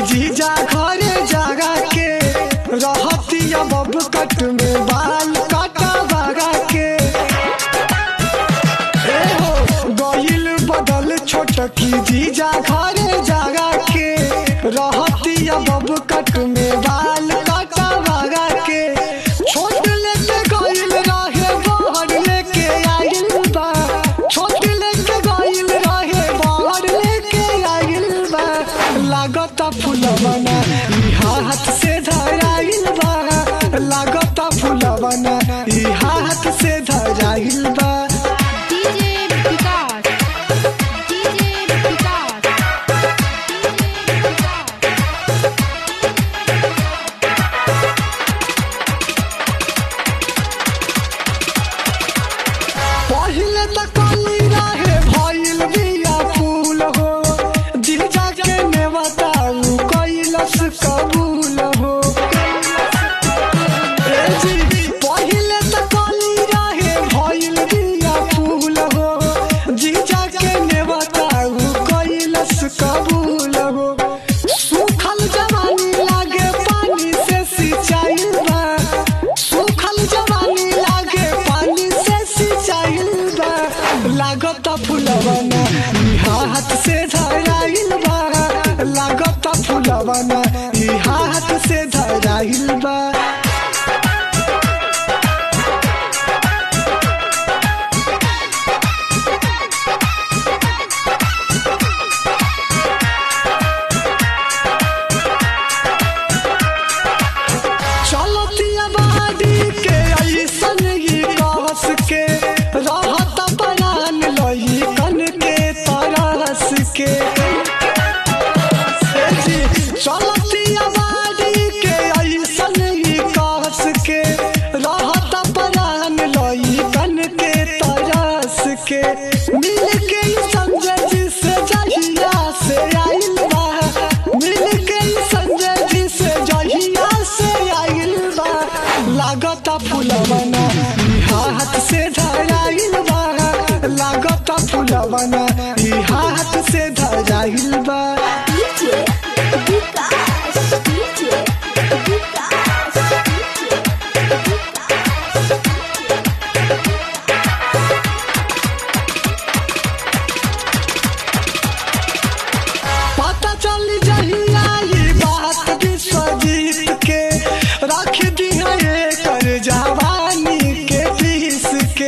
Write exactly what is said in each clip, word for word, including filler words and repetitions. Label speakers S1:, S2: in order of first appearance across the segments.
S1: जीजा घरे जागा के रहती बब कट में बाल काटा बागा के ए हो गइल बदल छोटकी जीजा घरे जागा के रहती बब कट में बाल काटा बागा के छोट लेके गइल रहे बाहर लेके आइल बा छोट लेके गइल रहे बाहर लेके आइल बा लागता फुलवना ई हाथ से धराइल बा लागता फुलवना ई हाथ से धराइल बा
S2: डीजे विकास डीजे विकास
S1: पहिले त कली रहे भइल बिया फूल हो जीजा के ने बताऊ कैलस कबूल हो ए जी पहिले त कली रहे भइल बिया फूल हो जीजा के ने बताऊ कैलस कबूल हो सूखल जवानी लागे पानी से सिंचाइल बा सूखल जवानी लागे पानी से सिंचाइल बा लागता फुलवना ई हाथ से धराइल बा लागता फुलवना ई हाथ से धराइल बा चलतिया बाड़ी के ऐसन ही कहस के रहत बनान लही कन के तरस के चलतिया बाड़ी के ऐसन ही कहस के रहत बनान लही कन के तरस के मिल के संजय जी से जहिया से आइल बा मिल के संजय जी से जहिया से आइल बा लागता फुलवना ई हाथ से धराइल बा लागता फुलवना ई हाथ से धराइल बा
S2: डीजे विकास डीजे विकास
S1: पता चल जहिया ई बात विश्वजीत के रख दिया कर जवानी के पीस के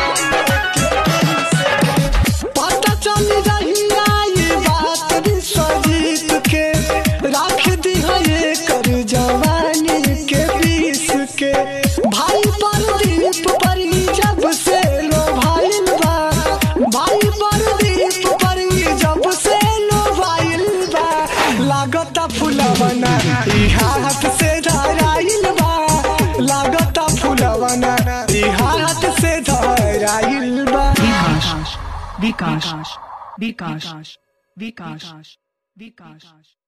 S1: पता चल जहिया ई बात विश्वजीत के रख दिया कर जवानी के पीस के भाई परदीप परी जब से लो भाइल बा भाई परदीप परी जब से लो भाइल बा लागता फुलवना ई हाथ से धराइल बा लागता फुलवना ई हाथ से धराइल बा
S3: विकास विकास विकास विकास विकास